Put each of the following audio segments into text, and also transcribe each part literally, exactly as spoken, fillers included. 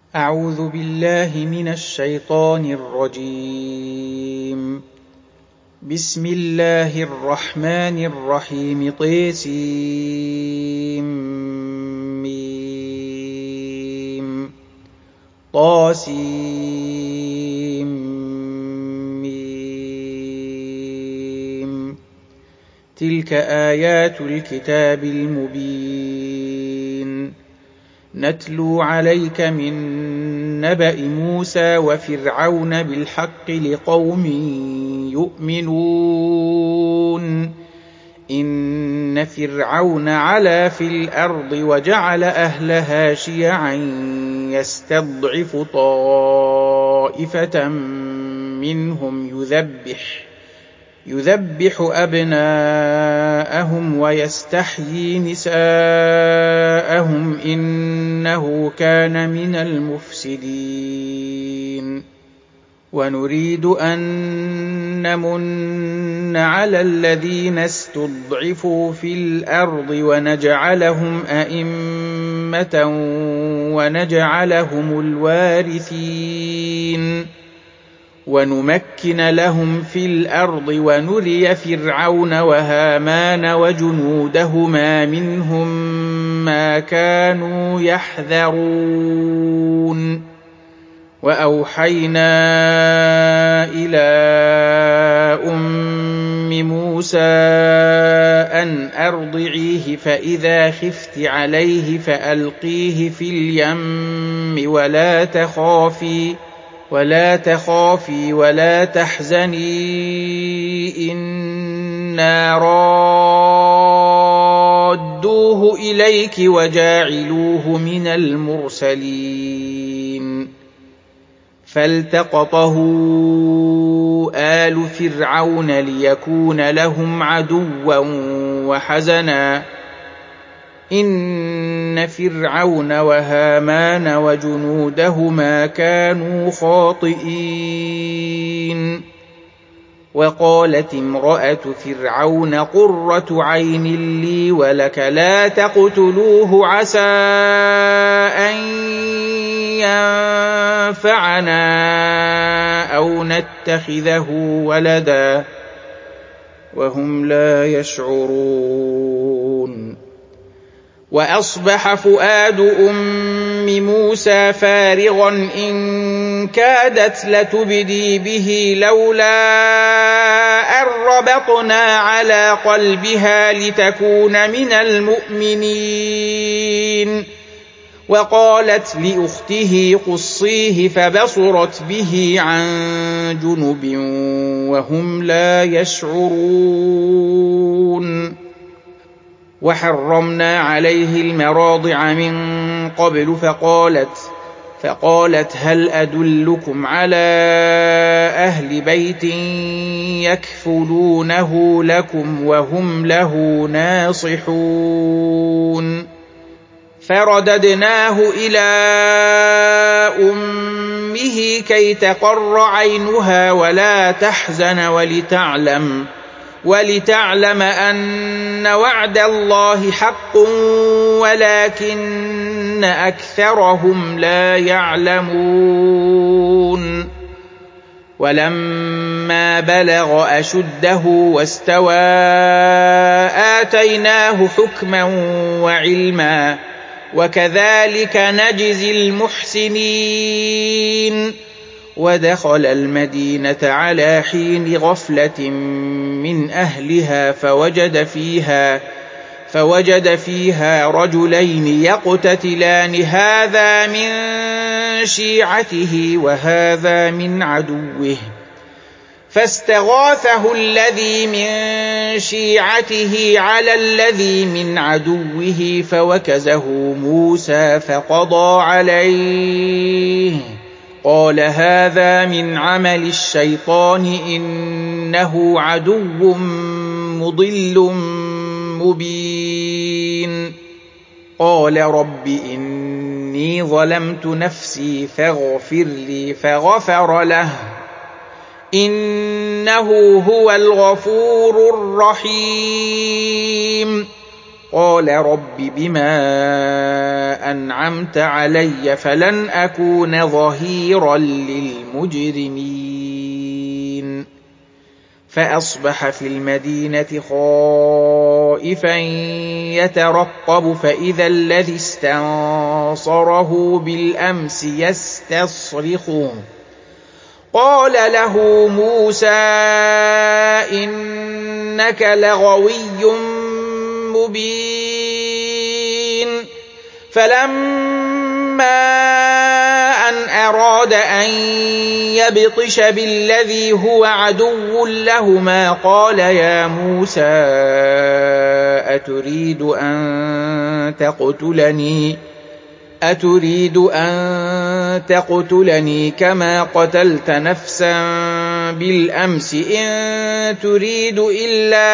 أعوذ بالله من الشيطان الرجيم. بسم الله الرحمن الرحيم. طيسيم ميم طاسيم ميم تلك آيات الكتاب المبين. نتلو عليك من نبأ موسى وفرعون بالحق لقوم يؤمنون. إن فرعون علا في الأرض وجعل أهلها شيعا يستضعف طائفة منهم يذبح يذبح أبناءهم ويستحيي نساءهم إنه كان من المفسدين. ونريد أن نمن على الذين استضعفوا في الأرض ونجعلهم أئمة ونجعلهم الوارثين ونمكن لهم في الأرض ونري فرعون وهامان وجنودهما منهم ما كانوا يحذرون. وأوحينا إلى أم موسى أن أرضعيه فإذا خفت عليه فألقيه في اليم ولا تخافي ولا تخافي ولا تحزني إنا رادوه إليك وجاعلوه من المرسلين. فالتقطه آل فرعون ليكون لهم عدوا وحزنا إن فرعون وهامان وجنودهما كانوا خاطئين. وقالت امرأة فرعون قرة عين لي ولك لا تقتلوه عسى أن ينفعنا أو نتخذه ولدا وهم لا يشعرون. وأصبح فؤاد أم موسى فارغا إن كادت لتبدي به لولا أن ربطنا على قلبها لتكون من المؤمنين. وقالت لأخته قصيه فبصرت به عن جنب وهم لا يشعرون. وحرمنا عليه المراضع من قبل فقالت فقالت هل أدلكم على أهل بيت يكفلونه لكم وهم له ناصحون. فرددناه إلى أمه كي تقر عينها ولا تحزن ولتعلم ولتعلم أن وعد الله حق ولكن أكثرهم لا يعلمون. ولما بلغ أشده واستوى آتيناه حكما وعلما وكذلك نجزي المحسنين. ودخل المدينة على حين غفلة من أهلها فوجد فيها فوجد فيها رجلين يقتتلان هذا من شيعته وهذا من عدوه فاستغاثه الذي من شيعته على الذي من عدوه فوكزه موسى فقضى عليه قال هذا من عمل الشيطان إنه عدو مضل مبين. قال رب إني ظلمت نفسي فاغفر لي فغفر له إنه هو الغفور الرحيم. قال رب بما أنعمت علي فلن أكون ظهيرا للمجرمين فأصبح في المدينة خائفا يترقب فإذا الذي استنصره بالأمس يستصرخه قال له موسى إنك لغوي مبين فلما أن أراد أن يبطش بالذي هو عدو لهما قال يا موسى أتريد أن تقتلني أتريد أن تقتلني كما قتلت نفسا بالأمس إن تريد إلا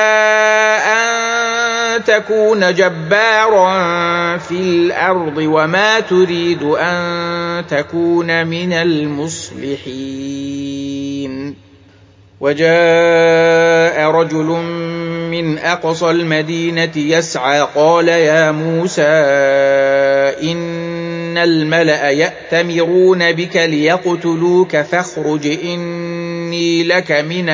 أن تكون جبارا في الأرض وما تريد أن تكون من المصلحين وجاء رجل من أقصى المدينة يسعى قال يا موسى إن الملأ يأتمرون بك ليقتلوك فاخرج إني لك من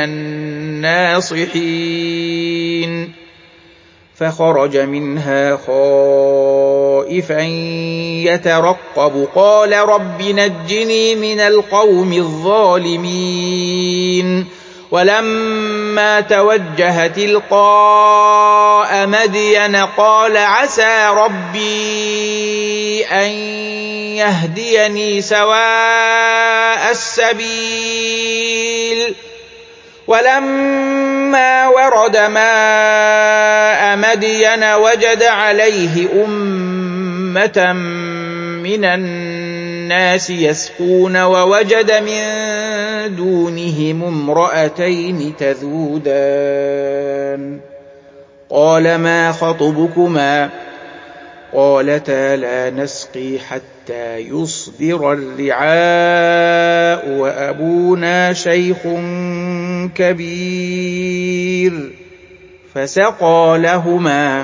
الناصحين فخرج منها خائفا يترقب قال رب نجني من القوم الظالمين ولما توجه تلقاء مدين قال عسى ربي أن يهديني سواء السبيل ولما ورد ماء مدين وجد عليه أمة من الناس يسقون ووجد من دونهم امرأتين تذودان قال ما خطبكما قالتا لا نسقي حتى يصدر الرعاء وأبونا شيخ كبير فسقى لهما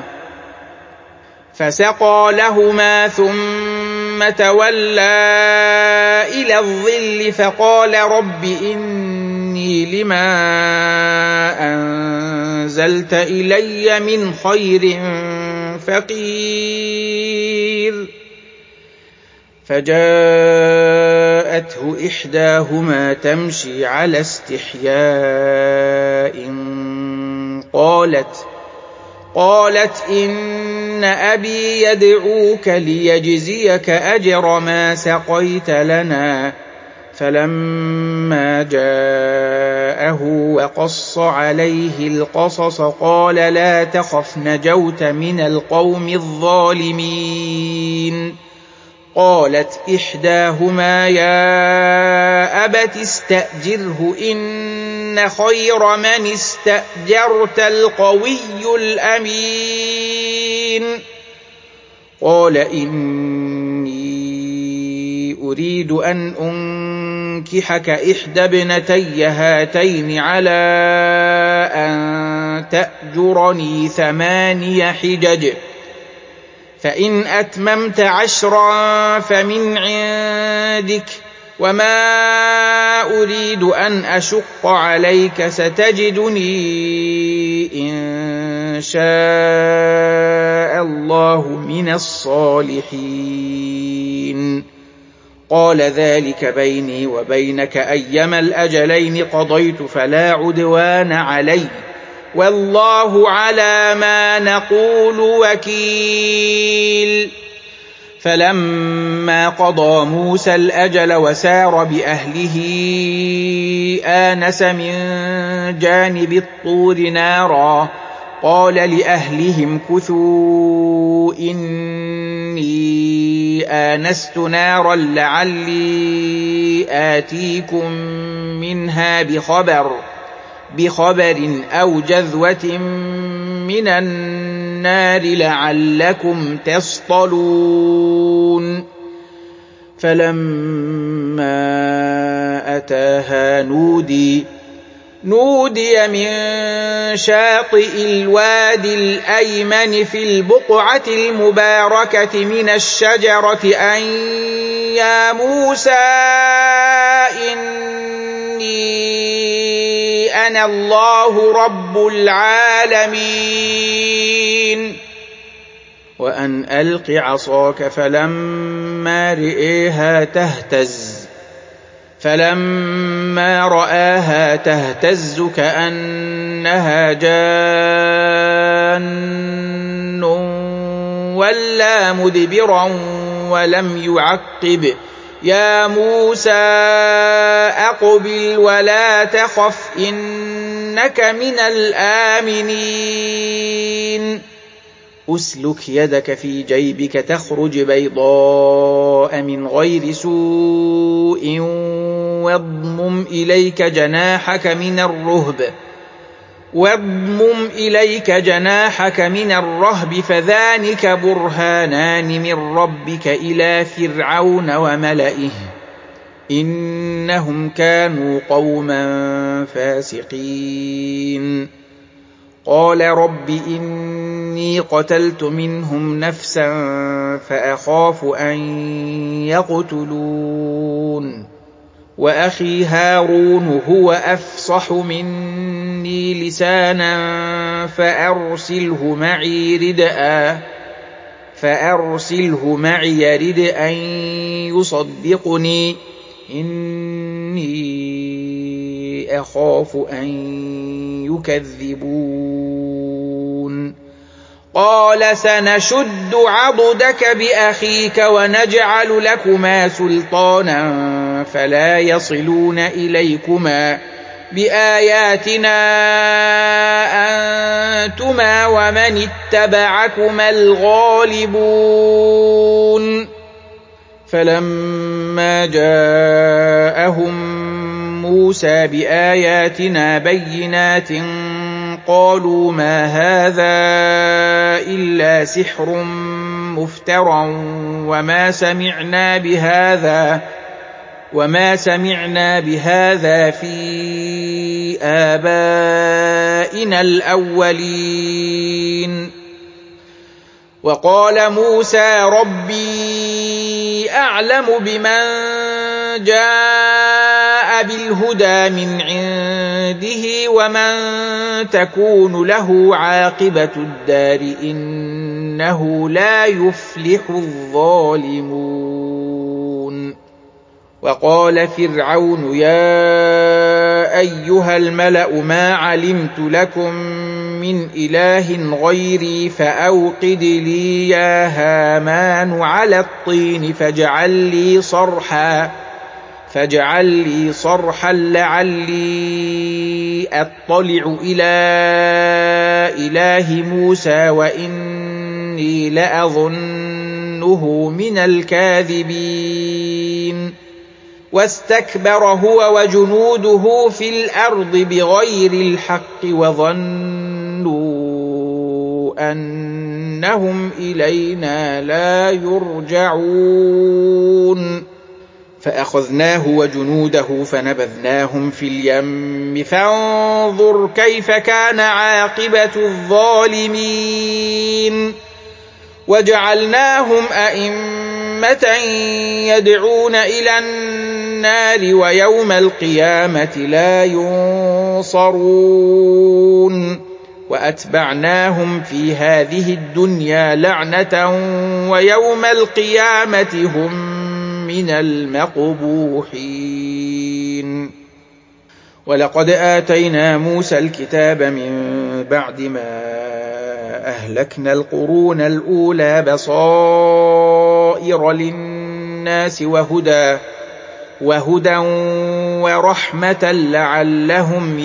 فسقى لهما ثم تولى إلى الظل فقال رب إني لما أنزلت إلي من خير فقير فجاءته إحداهما تمشي على استحياء قالت قالت إن أبي يدعوك ليجزيك أجر ما سقيت لنا فلما جاءه وقص عليه القصص قال لا تخف نجوت من القوم الظالمين قالت إحداهما يا أبت استأجره إن خير من استأجرت القوي الأمين قال إني أريد أن أنكحك إحدى ابنتي هاتين على أن تأجرني ثماني حجج فإن أتممت عشرا فمن عندك وما أريد أن أشق عليك ستجدني إن شاء الله من الصالحين قال ذلك بيني وبينك أيما الأجلين قضيت فلا عدوان علي والله على ما نقول وكيل فلما قضى موسى الأجل وسار بأهله آنس من جانب الطور نارا قال لأهلهم كثوا إني آنست نارا لعلي آتيكم منها بخبر بخبر أو جذوة من النار لعلكم تصطلون فلما أتاها نودي نودي من شاطئ الوادي الأيمن في البقعة المباركة من الشجرة أن يا موسى إني أنا الله رب العالمين وأن ألق عصاك فلما رئيها تهتز فلما رآها تهتز كأنها جان ولى مدبرا ولم يعقب يا موسى أقبل ولا تخف إنك من الآمنين أسلك يدك في جيبك تخرج بيضاء من غير سوء واضمم إليك جناحك من الرهب واضمم إليك جناحك من الرهب فذلك برهانان من ربك إلى فرعون وملئه إنهم كانوا قوما فاسقين قال رب إني قتلت منهم نفسا فأخاف أن يقتلون وأخي هارون هو أفصح مني لسانا فأرسله معي ردءا فأرسله معي ردءا يصدقني إني أخاف أن يكذبون قال سنشد عضدك بأخيك ونجعل لكما سلطانا فلا يصلون إليكما بآياتنا أنتما ومن اتبعكما الغالبون فلما جاءهم موسى بآياتنا بينات قالوا ما هذا إلا سحر مفترى وما سمعنا بهذا وما سمعنا بهذا في آبائنا الأولين وقال موسى ربي أعلم بمن جاء بالهدى من عنده ومن تكون له عاقبة الدار إنه لا يفلح الظالمون وقال فرعون يا أيها الملأ ما علمت لكم من إله غيري فأوقد لي يا هامان على الطين فاجعل لي صرحا فاجعل لي صرحا لعلي أطلع إلى إله موسى وإني لأظنه من الكاذبين واستكبر هو وجنوده في الأرض بغير الحق وظنوا أنهم إلينا لا يرجعون فأخذناه وجنوده فنبذناهم في اليم فانظر كيف كان عاقبة الظالمين وجعلناهم أئمة يدعون إلى النار ويوم القيامة لا ينصرون وأتبعناهم في هذه الدنيا لعنة ويوم القيامة هم من المقبوحين ولقد آتينا موسى الكتاب من بعد ما أهلكنا القرون الأولى بصائر للناس وهدى وهدى ورحمة لعلهم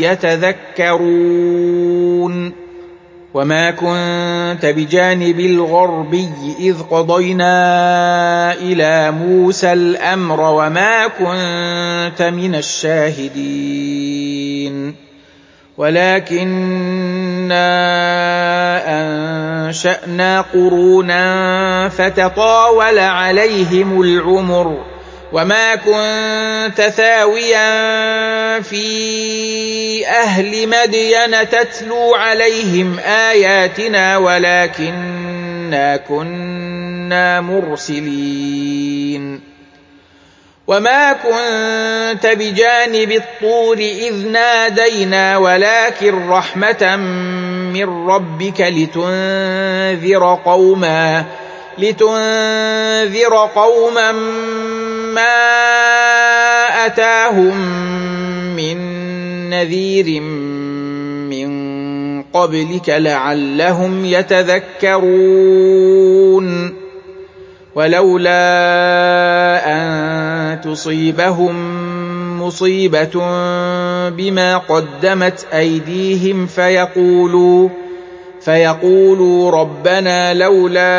يتذكرون وما كنت بجانب الغربي إذ قضينا إلى موسى الأمر وما كنت من الشاهدين ولكننا أنشأنا قرونا فتطاول عليهم العمر وما كنت ثاويا في أهل مدين تتلو عليهم آياتنا ولكننا كنا مرسلين وما كنت بجانب الطور إذ نادينا ولكن رحمة من ربك لتنذر قوما لتنذر قوما ما أتاهم من نذير من قبلك لعلهم يتذكرون ولولا أن تصيبهم مصيبة بما قدمت أيديهم فيقولوا فيقولوا ربنا لولا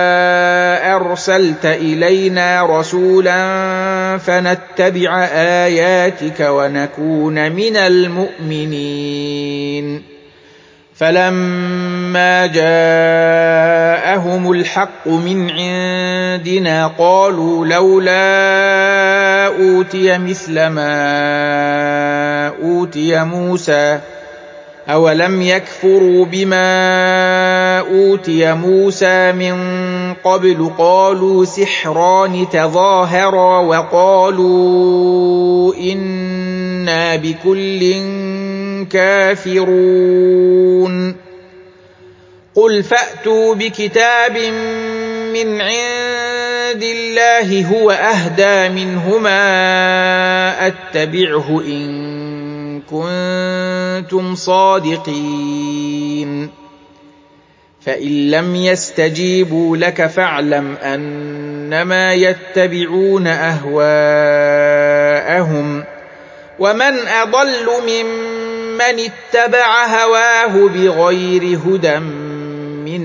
أرسلت إلينا رسولا فنتبع آياتك ونكون من المؤمنين فلما جاءهم الحق من عندنا قالوا لولا أوتي مثل ما أوتي موسى أولم يكفروا بما أوتي موسى من قبل قالوا سحران تظاهرا وقالوا إنا بكل كافرون قل فأتوا بكتاب من عند الله هو أهدى منهما أتبعه إن كنتم صادقين فإن لم يستجيبوا لك فاعلم أنما يتبعون أهواءهم ومن أضل ممن اتبع هواه بغير هدى من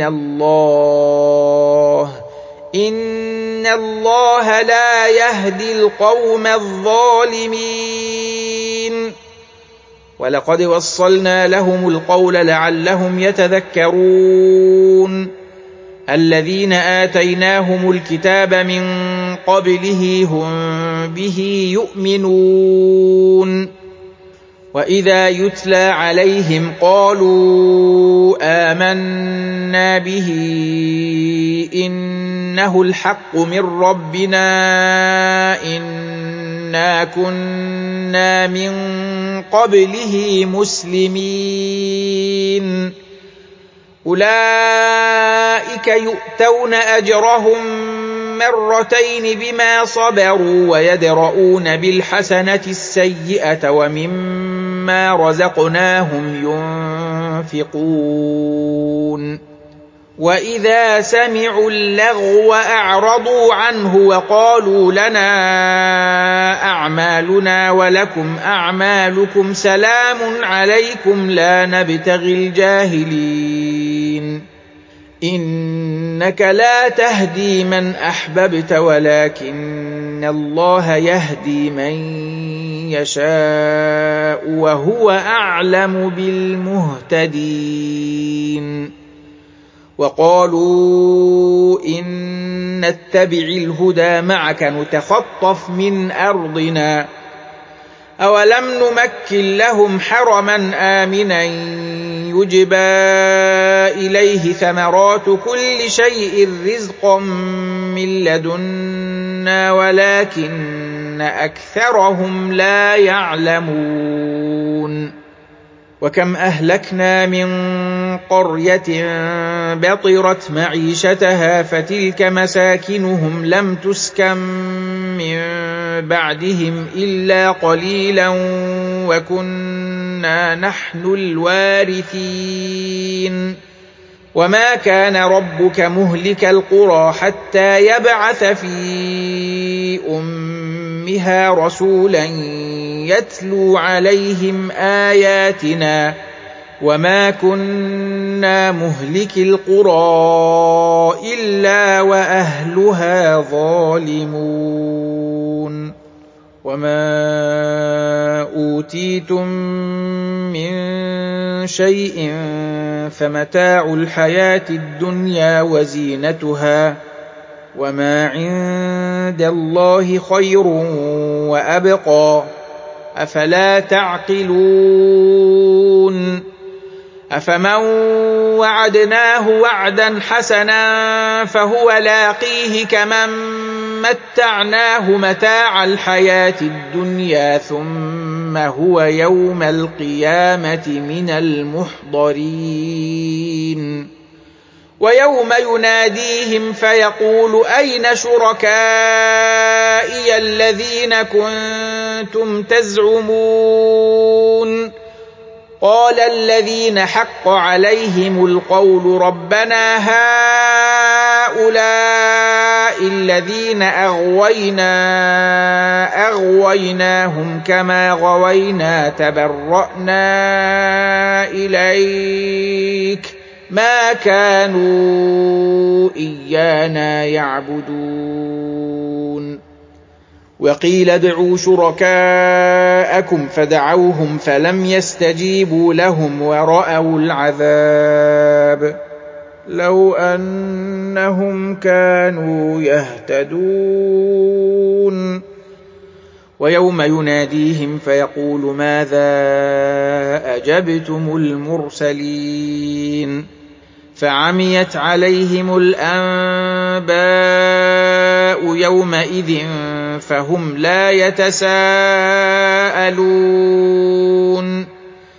الله إن الله لا يهدي القوم الظالمين ولقد وصلنا لهم القول لعلهم يتذكرون الذين آتيناهم الكتاب من قبله هم به يؤمنون وإذا يتلى عليهم قالوا آمنا به إنه الحق من ربنا إنا كنا من قبله مسلمين أولئك يؤتون أجرهم مرتين بما صبروا ويدرؤون بالحسنة السيئة ومما رزقناهم ينفقون وإذا سمعوا اللغو أعرضوا عنه وقالوا لنا أعمالنا ولكم أعمالكم سلام عليكم لا نبتغي الجاهلين إنك لا تهدي من أحببت ولكن الله يهدي من يشاء وهو أعلم بالمهتدين وقالوا إن نتبع الهدى معك نتخطف من أرضنا أولم نمكن لهم حرما آمنا يجبى إليه ثمرات كل شيء رزقا من لدنا ولكن أكثرهم لا يعلمون وكم أهلكنا من قرية بطرت معيشتها فتلك مساكنهم لم تسكن من بعدهم إلا قليلا وكنا نحن الوارثين وما كان ربك مهلك القرى حتى يبعث في أمها رسولا يتلو عليهم آياتنا وما كنا مهلك القرى إلا وأهلها ظالمون وما أوتيتم من شيء فمتاع الحياة الدنيا وزينتها وما عند الله خير وأبقى أفلا تعقلون أفمن وعدناه وعدا حسنا فهو لاقيه كمن متعناه متاع الحياة الدنيا ثم هو يوم القيامة من المحضرين ويوم يناديهم فيقول أين شركائي الذين كنتم تزعمون قال الذين حق عليهم القول ربنا هؤلاء الذين أغوينا أغويناهم كما غوينا تبرأنا إليك ما كانوا إيانا يعبدون وقيل ادعوا شركاءكم فدعوهم فلم يستجيبوا لهم ورأوا العذاب لو أنهم كانوا يهتدون ويوم يناديهم فيقول ماذا أجبتم المرسلين فعميت عليهم الأنباء يومئذ فهم لا يتساءلون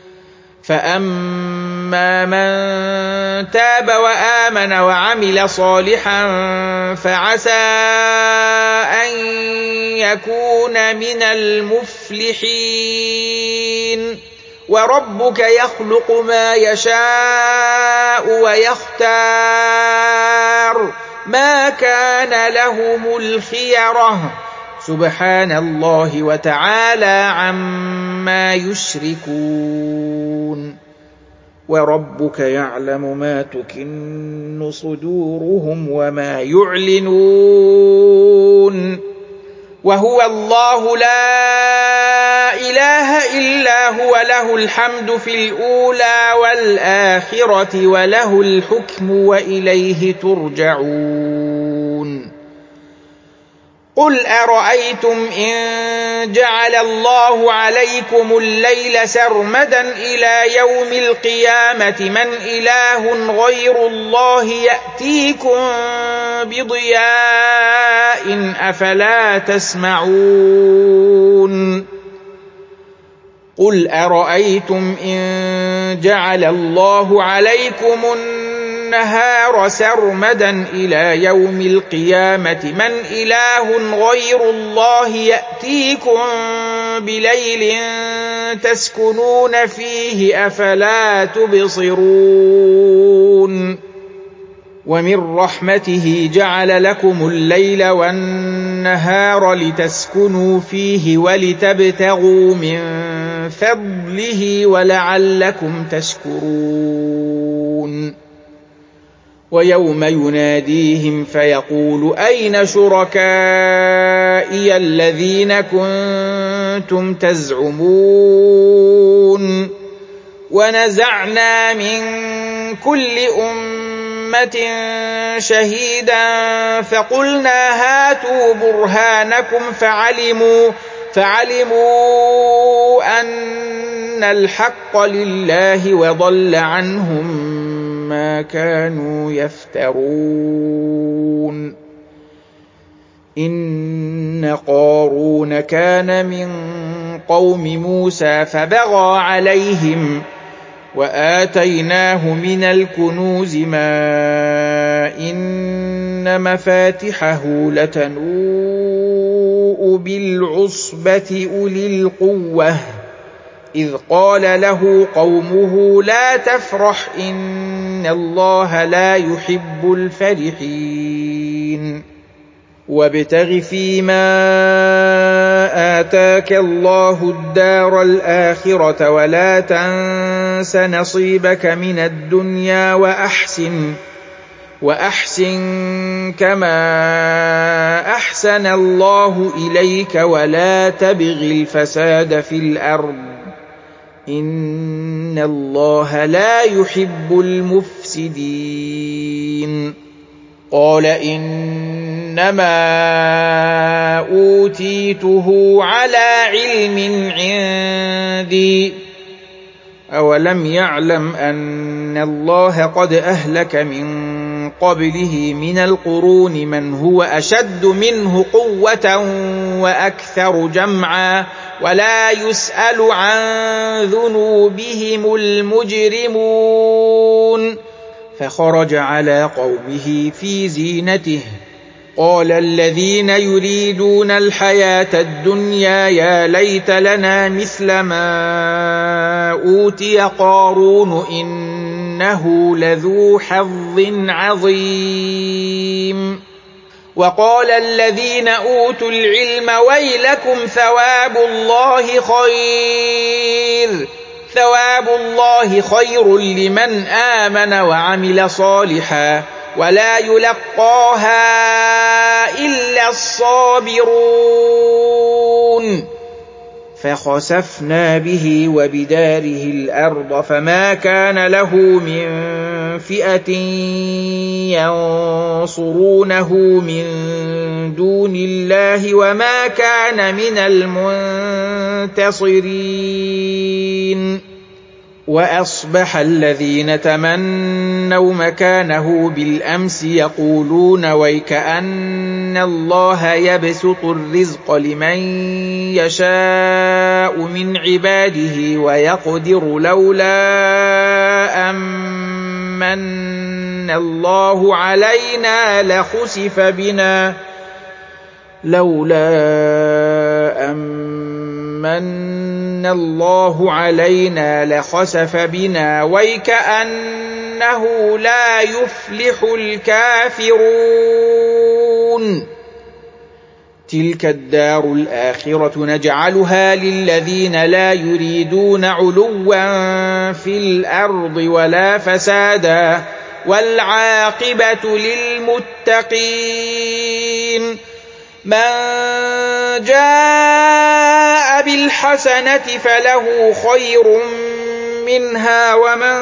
فأما من تاب وآمن وعمل صالحا فعسى أن يكون من المفلحين وربك يخلق ما يشاء ويختار ما كان لهم الخيرة سبحان الله وتعالى عما يشركون وربك يعلم ما تكن صدورهم وما يعلنون وهو الله لا إله إلا هو له الحمد في الأولى والآخرة وله الحكم وإليه ترجعون قل أرأيتم إن جعل الله عليكم الليل سرمدا إلى يوم القيامة من إله غير الله يأتيكم بضياء أفلا تسمعون قل أرأيتم إن جعل الله عليكم النهار سرمدا إلى يوم القيامة من إله غير الله يأتيكم بليل تسكنون فيه أفلا تبصرون ومن رحمته جعل لكم الليل والنهار لتسكنوا فيه ولتبتغوا من فضله ولعلكم تشكرون ويوم يناديهم فيقول أين شركائي الذين كنتم تزعمون ونزعنا من كل أمة شهيدا فقلنا هاتوا برهانكم فعلموا فعلموا أن الحق لله وضل عنهم ما كانوا يفترون إن قارون كان من قوم موسى فبغى عليهم وآتيناه من الكنوز ما إن مفاتحه لتنوء بالعصبة أولي القوة إذ قال له قومه لا تفرح إن الله لا يحب الفرحين وابتغ فيما آتاك الله الدار الآخرة ولا تنس نصيبك من الدنيا وأحسن وأحسن كما أحسن الله إليك ولا تبغ الفساد في الأرض إن الله لا يحب المفسدين قال إنما أوتيته على علم عندي أولم يعلم أن الله قد أهلك من قبله من القرون من هو أشد منه قوة وأكثر جمعا ولا يسأل عن ذنوبهم المجرمون فخرج على قومه في زينته قال الذين يريدون الحياة الدنيا يا ليت لنا مثل ما أوتي قارون إنه لذو حظ عظيم وقال الذين أوتوا العلم ويلكم ثواب الله خير ثواب الله خير لمن آمن وعمل صالحا ولا يلقاها إلا الصابرون فخسفنا به وبداره الأرض فما كان له من فئة ينصرونه من دون الله وما كان من المنتصرين وأصبح الذين تمنوا مكانه بالأمس يقولون ويكأن الله يبسط الرزق لمن يشاء من عباده ويقدر لولا أمن الله علينا لخسف بنا لولا أمن الله علينا لخسف بنا ويكأنه لا يفلح الكافرون تلك الدار الآخرة نجعلها للذين لا يريدون علوا في الأرض ولا فسادا والعاقبة للمتقين من جاء بالحسنة فله خير منها ومن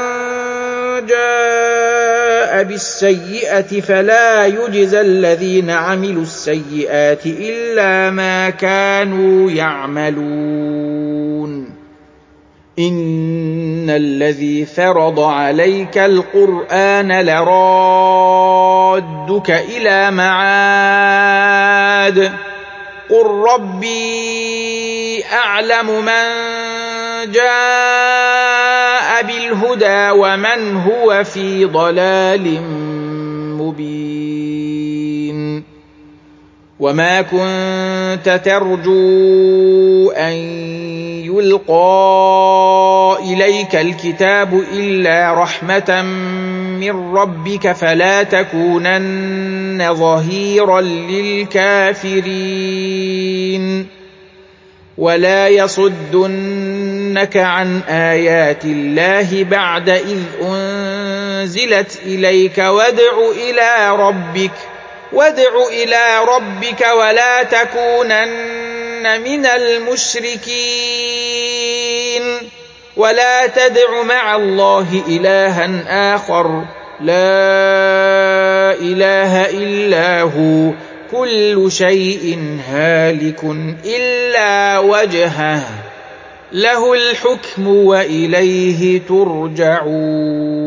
جاء بالسيئة فلا يجزى الذين عملوا السيئات إلا ما كانوا يعملون إن الذي فرض عليك القرآن لرادك إلى معاد قل ربي أعلم من جاء بالهدى ومن هو في ضلال مبين وما كنت ترجو أن يلقى إليك الكتاب إلا رحمة من ربك فلا تكونن ظهيرا للكافرين ولا يصدنك عن آيات الله بعد إذ أنزلت إليك وادع إلى ربك وادع إلى ربك ولا تكونن من المشركين ولا تدع مع الله إلها آخر لا إله إلا هو كل شيء هالك إلا وجهه له الحكم وإليه ترجعون